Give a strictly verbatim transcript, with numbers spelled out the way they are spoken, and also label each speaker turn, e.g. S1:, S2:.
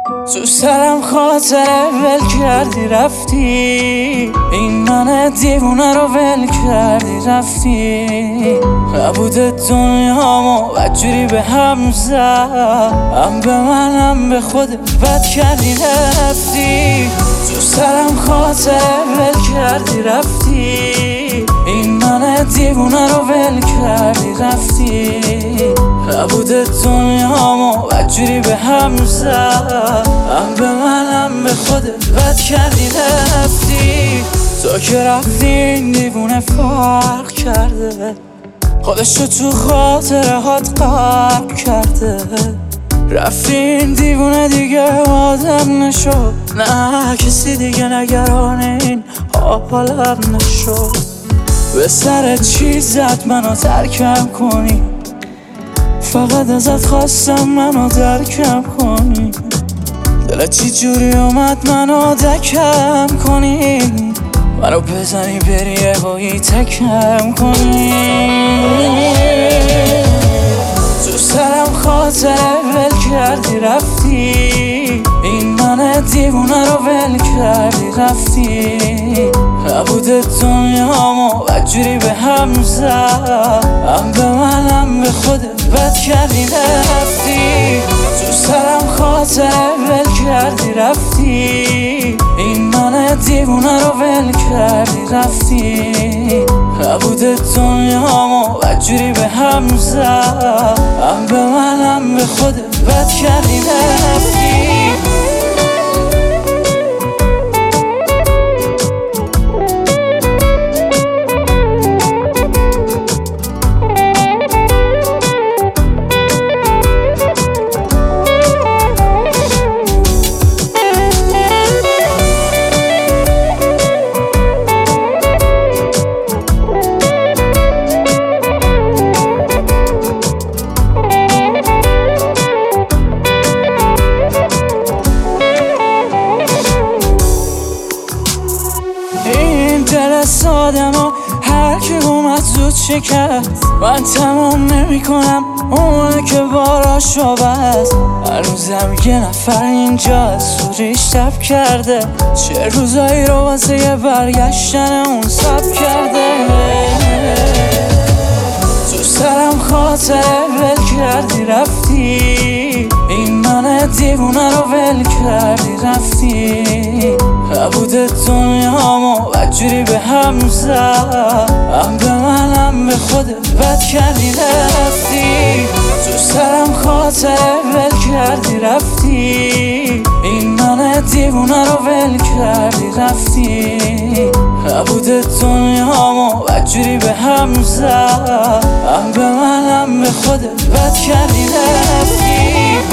S1: تو سرم خاطره ول کردی رفتی، این من دیوونه رو ول کردی رفتی. نبود دنیامو بدجوری به هم زد، هم به من هم به خودت بد کردی رفتی. تو سرم خاطره ول کردی رفتی، این من دیوونه رو ول کردی رفتی. نبود دنیامو بدجوری به هم زد، هم به من هم به خودت بد کردی رفتی. تو که رفتی این دیوونه فرق کرده، خودشو تو خاطره هات غرق کرده. رفتی این دیوونه دیگه آدم نشد، نه کسی دیگه نگران این حالم نشد. به سر چی زد منو ترکم کنی، فقط ازت خواستم منو درکم کنی. دلت چی جوری اومد منو دکم کنی، منو بزنی بری یهویی تکم کنی. تو سرم خاطره ول کردی رفتی، این من دیوونه رو ول کردی رفتی. نبود دنیامو بدجوری به هم زد، هم به من هم به خودت بد کردی رفتی. تو سرم خاطره ول کردی رفتی، این من دیوونه رو ول کردی رفتی. نبود دنیامو بدجوری به هم زد، هم به من هم به خودت بد کردی رفتی. دل سادمو هر کی اومد زود شکست، من تمام نمی کنم اونه که باراشو بست. هنوزم یه نفر اینجا سوریش تب کرده، چه روزایی رو واسه یه برگشتن اون سب کرده. تو سرم خاطره ول کردی رفتی، این من دیوونه رو ول کردی رفتی. نبود دنیامو بدجوری به هم زد، هم به من هم به خودت بد کردی رفتی. تو سرم خاطره ول کردی رفتی، این من دیوونه رو ول کردی رفتی. نبود دنیامو بدجوری به هم زد، هم به من هم به خودت بد کردی رفتی.